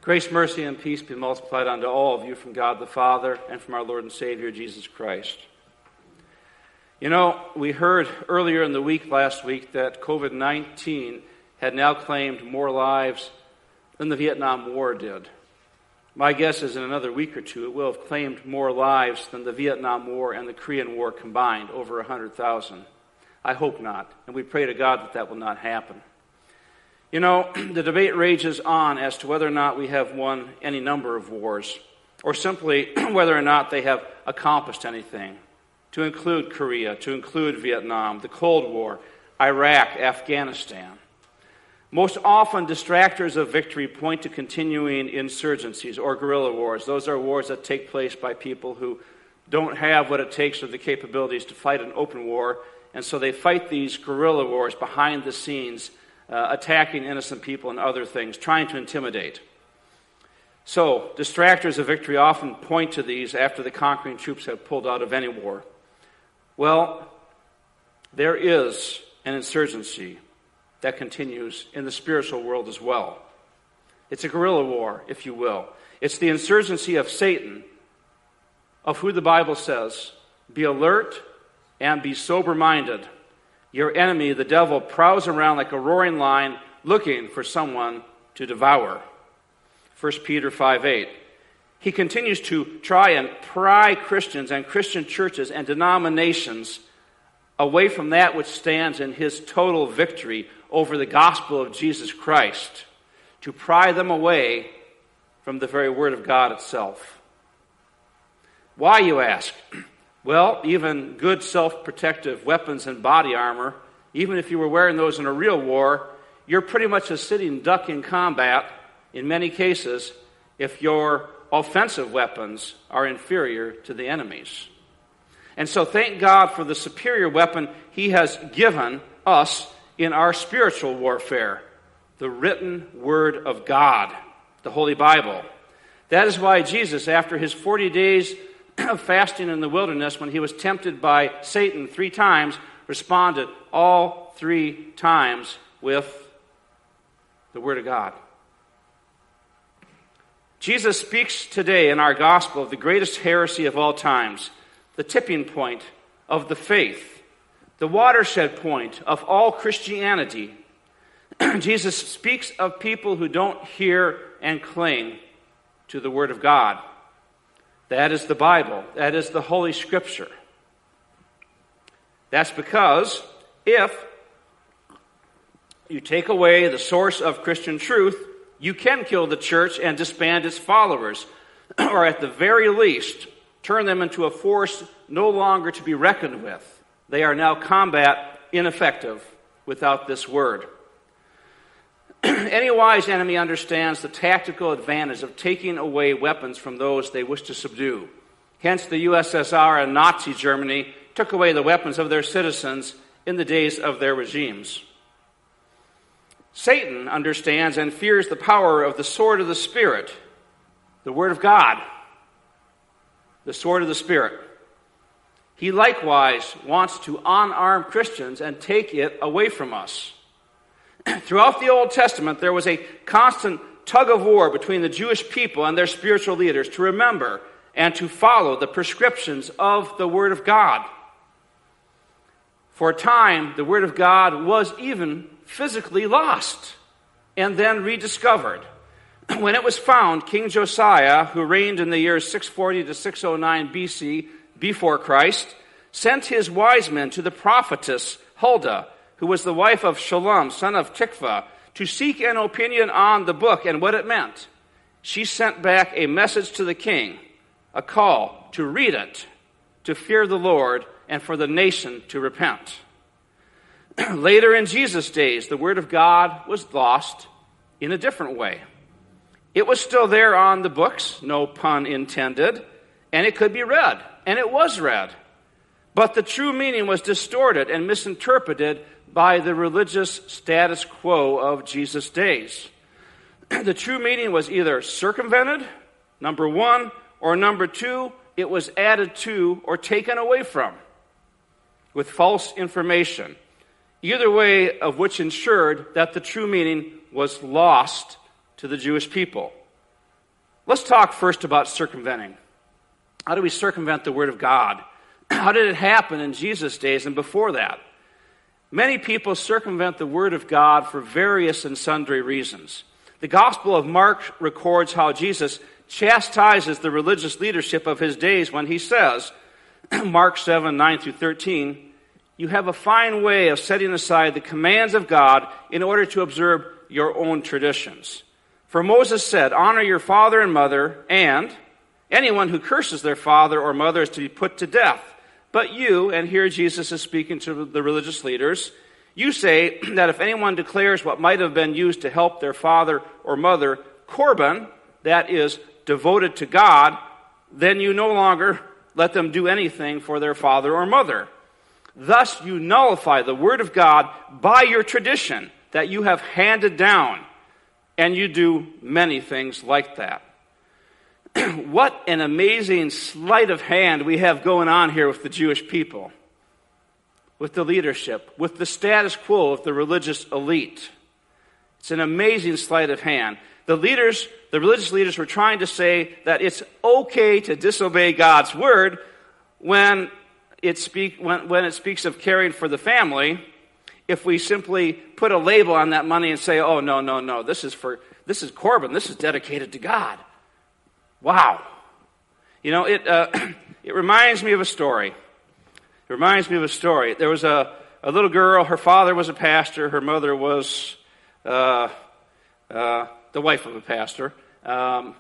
Grace, mercy, and peace be multiplied unto all of you from God the Father and from our Lord and Savior, Jesus Christ. You know, we heard earlier in the week, last week, that COVID-19 had now claimed more lives than the Vietnam War did. My guess is in another week or two, it will have claimed more lives than the Vietnam War and the Korean War combined, over 100,000. I hope not, and we pray to God that that will not happen. You know, the debate rages on as to whether or not we have won any number of wars, or simply whether or not they have accomplished anything, to include Korea, to include Vietnam, the Cold War, Iraq, Afghanistan. Most often, distractors of victory point to continuing insurgencies or guerrilla wars. Those are wars that take place by people who don't have what it takes or the capabilities to fight an open war, and so they fight these guerrilla wars behind the scenes, attacking innocent people and other things, trying to intimidate. So, distractors of victory often point to these after the conquering troops have pulled out of any war. Well, there is an insurgency that continues in the spiritual world as well. It's a guerrilla war, if you will. It's the insurgency of Satan, of who the Bible says, "Be alert and be sober-minded. Your enemy, the devil, prowls around like a roaring lion looking for someone to devour." 1 Peter 5:8. He continues to try and pry Christians and Christian churches and denominations away from that which stands in his total victory over the gospel of Jesus Christ, to pry them away from the very word of God itself. Why, you ask? Well, even good self-protective weapons and body armor, even if you were wearing those in a real war, you're pretty much a sitting duck in combat in many cases if your offensive weapons are inferior to the enemy's. And so thank God for the superior weapon he has given us in our spiritual warfare, the written word of God, the Holy Bible. That is why Jesus, after his 40 days of fasting in the wilderness, when he was tempted by Satan 3 times, responded all 3 times with the Word of God. Jesus speaks today in our gospel of the greatest heresy of all times, the tipping point of the faith, the watershed point of all Christianity. Jesus speaks of people who don't hear and cling to the Word of God. That is the Bible. That is the Holy Scripture. That's because if you take away the source of Christian truth, you can kill the church and disband its followers, or at the very least, turn them into a force no longer to be reckoned with. They are now combat ineffective without this word. Any wise enemy understands the tactical advantage of taking away weapons from those they wish to subdue. Hence, the USSR and Nazi Germany took away the weapons of their citizens in the days of their regimes. Satan understands and fears the power of the sword of the Spirit, the Word of God, the sword of the Spirit. He likewise wants to unarm Christians and take it away from us. Throughout the Old Testament, there was a constant tug of war between the Jewish people and their spiritual leaders to remember and to follow the prescriptions of the Word of God. For a time, the Word of God was even physically lost and then rediscovered. When it was found, King Josiah, who reigned in the years 640 to 609 BC, before Christ, sent his wise men to the prophetess Huldah, who was the wife of Shallum, son of Tikvah, to seek an opinion on the book and what it meant. She sent back a message to the king, a call to read it, to fear the Lord, and for the nation to repent. Later in Jesus' days, the Word of God was lost in a different way. It was still there on the books, no pun intended, and it could be read, and it was read. But the true meaning was distorted and misinterpreted by the religious status quo of Jesus' days. The true meaning was either circumvented, number one, or number two, it was added to or taken away from with false information. Either way of which ensured that the true meaning was lost to the Jewish people. Let's talk first about circumventing. How do we circumvent the Word of God? How did it happen in Jesus' days and before that? Many people circumvent the Word of God for various and sundry reasons. The Gospel of Mark records how Jesus chastises the religious leadership of his days when he says, Mark 7, 9 through 13, "You have a fine way of setting aside the commands of God in order to observe your own traditions. For Moses said, 'Honor your father and mother,' and anyone who curses their father or mother is to be put to death. But you," and here Jesus is speaking to the religious leaders, "you say that if anyone declares what might have been used to help their father or mother, korban, that is, devoted to God, then you no longer let them do anything for their father or mother. Thus you nullify the word of God by your tradition that you have handed down, and you do many things like that." What an amazing sleight of hand we have going on here with the Jewish people, with the leadership, with the status quo of the religious elite. It's an amazing sleight of hand. The religious leaders were trying to say that it's okay to disobey God's word when it speaks of caring for the family, if we simply put a label on that money and say, "Oh, no, this is korban, this is dedicated to God." Wow. You know, it reminds me of a story. There was a little girl, her father was a pastor, her mother was the wife of a pastor. So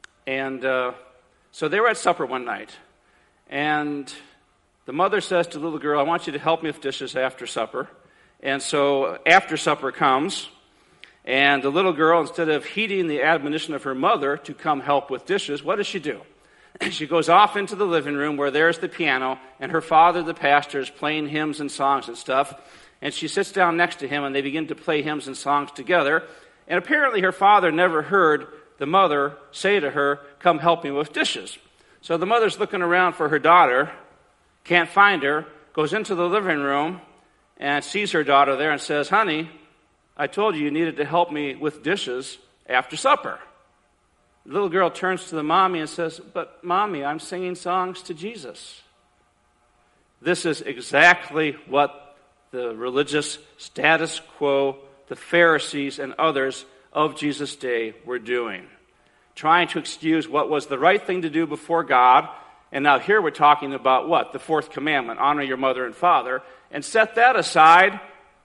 they were at supper one night. And the mother says to the little girl, "I want you to help me with dishes after supper." And so after supper comes, and the little girl, instead of heeding the admonition of her mother to come help with dishes, what does she do? She goes off into the living room where there's the piano, and her father, the pastor, is playing hymns and songs and stuff. And she sits down next to him, and they begin to play hymns and songs together. And apparently her father never heard the mother say to her, "Come help me with dishes." So the mother's looking around for her daughter, can't find her, goes into the living room, and sees her daughter there and says, "Honey, I told you needed to help me with dishes after supper." The little girl turns to the mommy and says, "But mommy, I'm singing songs to Jesus." This is exactly what the religious status quo, the Pharisees and others of Jesus' day were doing. Trying to excuse what was the right thing to do before God. And now here we're talking about what? The fourth commandment, honor your mother and father. And set that aside.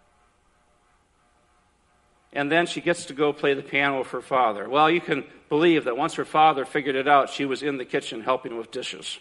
And then she gets to go play the piano with her father. Well, you can believe that once her father figured it out, she was in the kitchen helping with dishes.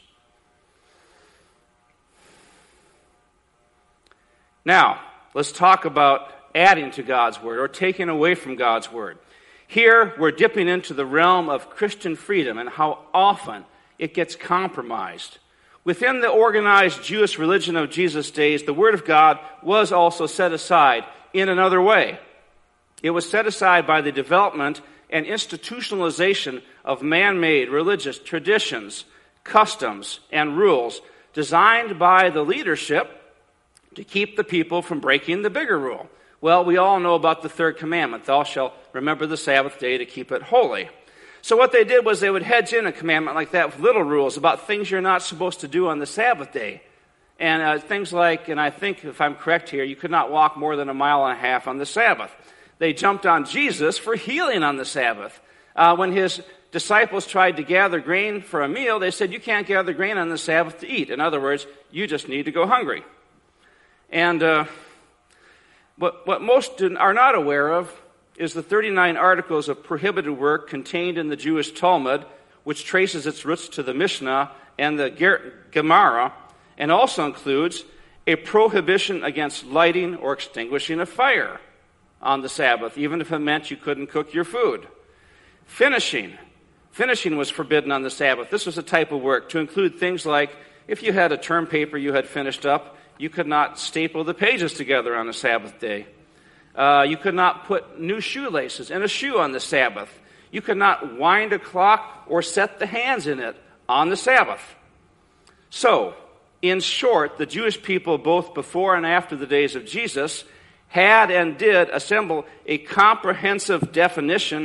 Now, let's talk about adding to God's word or taking away from God's word. Here, we're dipping into the realm of Christian freedom and how often it gets compromised. Within the organized Jewish religion of Jesus' days, the word of God was also set aside in another way. It was set aside by the development and institutionalization of man-made religious traditions, customs, and rules designed by the leadership to keep the people from breaking the bigger rule. Well, we all know about the third commandment, "Thou shalt remember the Sabbath day to keep it holy." So what they did was they would hedge in a commandment like that with little rules about things you're not supposed to do on the Sabbath day. And things like, and I think if I'm correct here, you could not walk more than 1.5 miles on the Sabbath. They jumped on Jesus for healing on the Sabbath. When his disciples tried to gather grain for a meal, they said, "You can't gather grain on the Sabbath to eat." In other words, you just need to go hungry. And what most are not aware of is the 39 articles of prohibited work contained in the Jewish Talmud, which traces its roots to the Mishnah and the Gemara, and also includes a prohibition against lighting or extinguishing a fire on the Sabbath, even if it meant you couldn't cook your food. Finishing was forbidden on the Sabbath. This was a type of work to include things like, if you had a term paper you had finished up, you could not staple the pages together on a Sabbath day. You could not put new shoelaces in a shoe on the Sabbath. You could not wind a clock or set the hands in it on the Sabbath. So, in short, the Jewish people, both before and after the days of Jesus, had and did assemble a comprehensive definition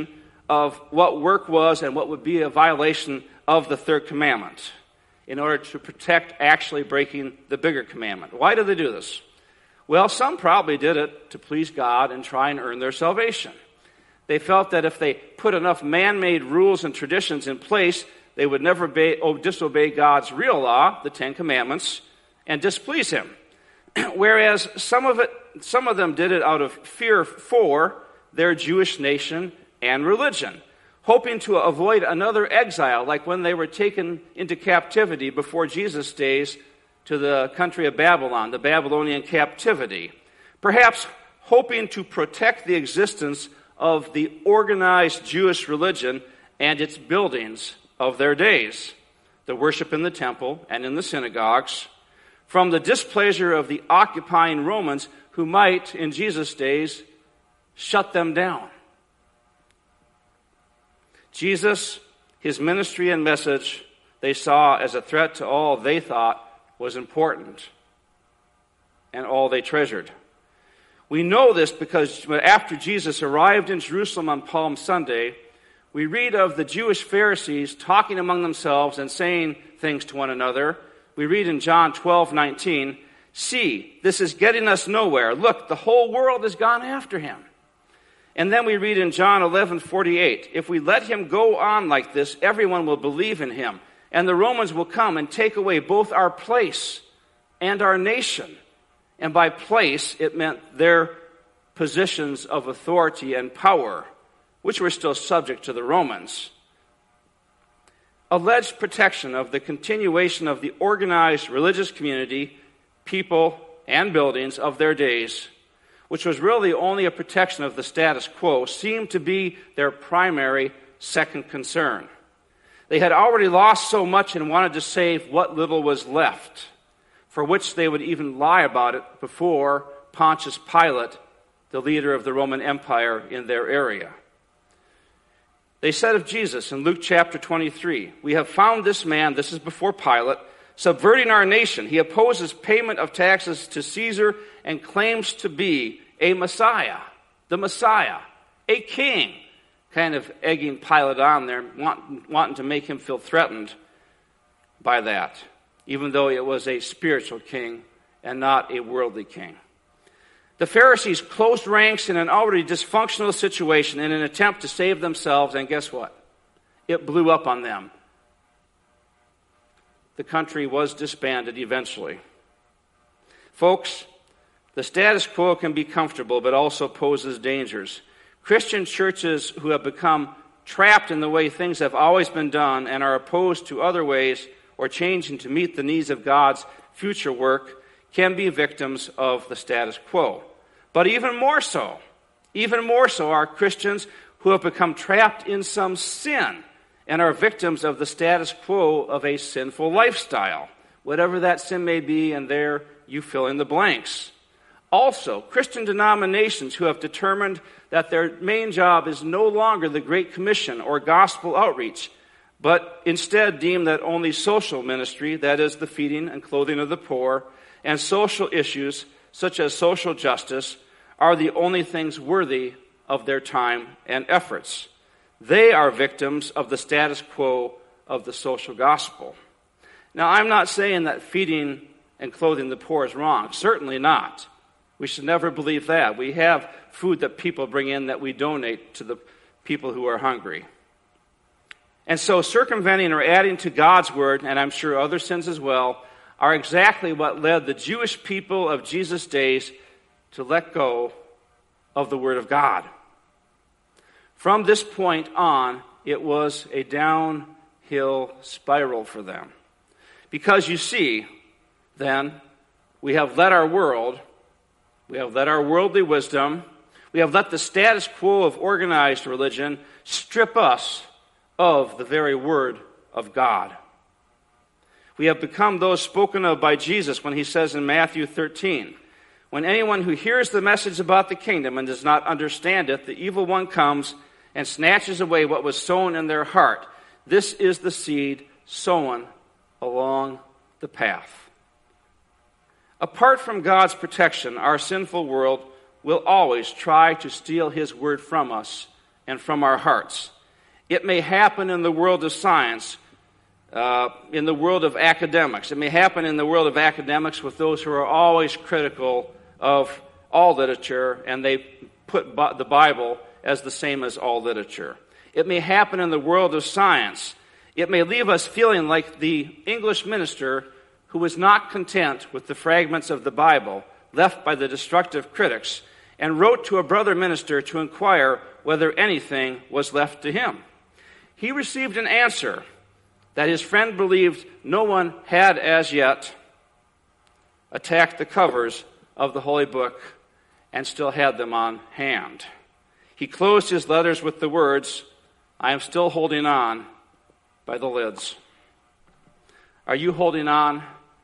of what work was and what would be a violation of the third commandment in order to protect actually breaking the bigger commandment. Why did they do this? Well, some probably did it to please God and try and earn their salvation. They felt that if they put enough man-made rules and traditions in place, they would never disobey God's real law, the Ten Commandments, and displease Him. Whereas some of them did it out of fear for their Jewish nation and religion, hoping to avoid another exile, like when they were taken into captivity before Jesus' days to the country of Babylon, the Babylonian captivity. Perhaps hoping to protect the existence of the organized Jewish religion and its buildings of their days, the worship in the temple and in the synagogues, from the displeasure of the occupying Romans who might, in Jesus' days, shut them down. Jesus, His ministry and message, they saw as a threat to all they thought was important and all they treasured. We know this because after Jesus arrived in Jerusalem on Palm Sunday, we read of the Jewish Pharisees talking among themselves and saying things to one another. We read in John 12:19, "See, this is getting us nowhere. Look, the whole world has gone after Him." And then we read in John 11:48, "If we let Him go on like this, everyone will believe in Him, and the Romans will come and take away both our place and our nation." And by place, it meant their positions of authority and power, which were still subject to the Romans. Alleged protection of the continuation of the organized religious community, people, and buildings of their days, which was really only a protection of the status quo, seemed to be their primary second concern. They had already lost so much and wanted to save what little was left, for which they would even lie about it before Pontius Pilate, the leader of the Roman Empire in their area. They said of Jesus in Luke chapter 23, "We have found this man," this is before Pilate, "subverting our nation. He opposes payment of taxes to Caesar and claims to be a Messiah," the Messiah, a king, kind of egging Pilate on there, wanting to make him feel threatened by that, even though it was a spiritual king and not a worldly king. The Pharisees closed ranks in an already dysfunctional situation in an attempt to save themselves, and guess what? It blew up on them. The country was disbanded eventually. Folks, the status quo can be comfortable, but also poses dangers. Christian churches who have become trapped in the way things have always been done and are opposed to other ways or changing to meet the needs of God's future work can be victims of the status quo. But even more so are Christians who have become trapped in some sin and are victims of the status quo of a sinful lifestyle, whatever that sin may be, and there you fill in the blanks. Also, Christian denominations who have determined that their main job is no longer the Great Commission or gospel outreach, but instead deem that only social ministry, that is the feeding and clothing of the poor, and social issues such as social justice, are the only things worthy of their time and efforts. They are victims of the status quo of the social gospel. Now, I'm not saying that feeding and clothing the poor is wrong. Certainly not. We should never believe that. We have food that people bring in that we donate to the people who are hungry. And so circumventing or adding to God's word, and I'm sure other sins as well, are exactly what led the Jewish people of Jesus' days to let go of the word of God. From this point on, it was a downhill spiral for them. Because you see, then, we have let our worldly wisdom, we have let the status quo of organized religion strip us of the very word of God. We have become those spoken of by Jesus when he says in Matthew 13, "When anyone who hears the message about the kingdom and does not understand it, the evil one comes and snatches away what was sown in their heart. This is the seed sown along the path." Apart from God's protection, our sinful world will always try to steal his word from us and from our hearts. It may happen in the world of science, in the world of academics. It may happen in the world of academics with those who are always critical of all literature, and they put the Bible as the same as all literature. It may happen in the world of science. It may leave us feeling like the English minister who was not content with the fragments of the Bible left by the destructive critics and wrote to a brother minister to inquire whether anything was left to him. He received an answer that his friend believed no one had as yet attacked the covers of the Holy Book and still had them on hand. He closed his letters with the words, "I am still holding on by the lids." Are you holding on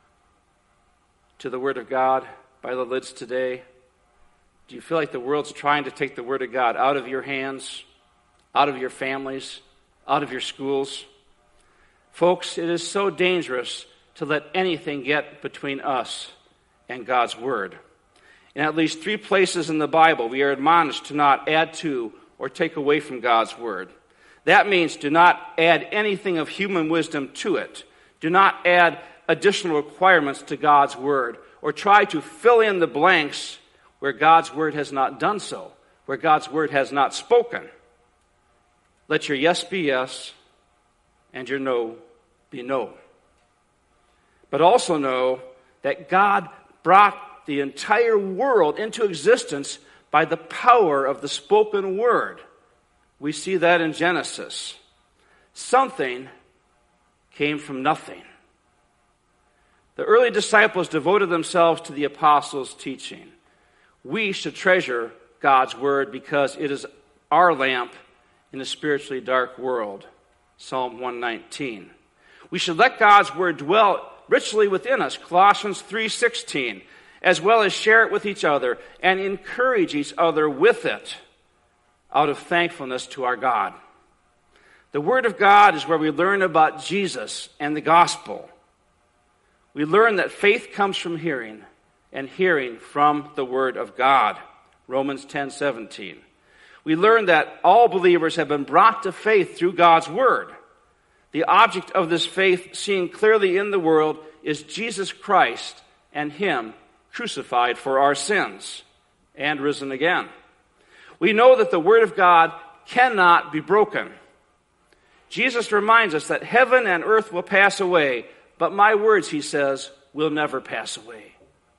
to the Word of God by the lids today? Do you feel like the world's trying to take the Word of God out of your hands, out of your families, out of your schools? Folks, it is so dangerous to let anything get between us and God's Word. In at least 3 places in the Bible, we are admonished to not add to or take away from God's Word. That means do not add anything of human wisdom to it. Do not add additional requirements to God's Word, or try to fill in the blanks where God's Word has not done so, where God's Word has not spoken. Let your yes be yes, and your no be no. But also know that God brought the entire world into existence by the power of the spoken word. We see that in Genesis. Something came from nothing. The early disciples devoted themselves to the apostles' teaching. We should treasure God's word because it is our lamp in a spiritually dark world. Psalm 119. We should let God's word dwell richly within us. Colossians 3:16. As well as share it with each other and encourage each other with it out of thankfulness to our God. The Word of God is where we learn about Jesus and the gospel. We learn that faith comes from hearing, and hearing from the Word of God. Romans 10:17. We learn that all believers have been brought to faith through God's Word. The object of this faith, seen clearly in the world, is Jesus Christ and Him crucified for our sins and risen again. We know that the Word of God cannot be broken. Jesus reminds us that heaven and earth will pass away, but my words, he says, will never pass away.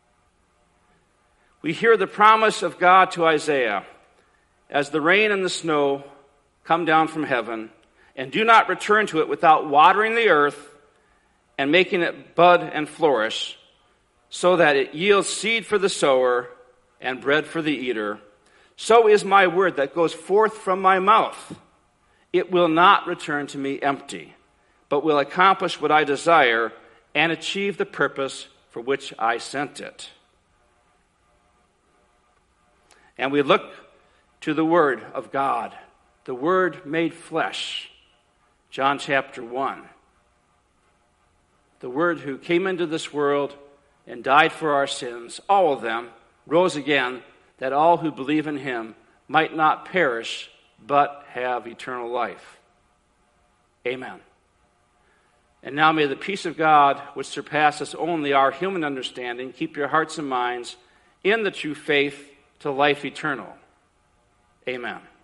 We hear the promise of God to Isaiah, as the rain and the snow come down from heaven, and do not return to it without watering the earth and making it bud and flourish, so that it yields seed for the sower and bread for the eater, so is my word that goes forth from my mouth. It will not return to me empty, but will accomplish what I desire and achieve the purpose for which I sent it. And we look to the Word of God, the Word made flesh, John chapter 1. The Word who came into this world and died for our sins, all of them, rose again, that all who believe in him might not perish, but have eternal life. Amen. And now may the peace of God, which surpasses only our human understanding, keep your hearts and minds in the true faith to life eternal. Amen.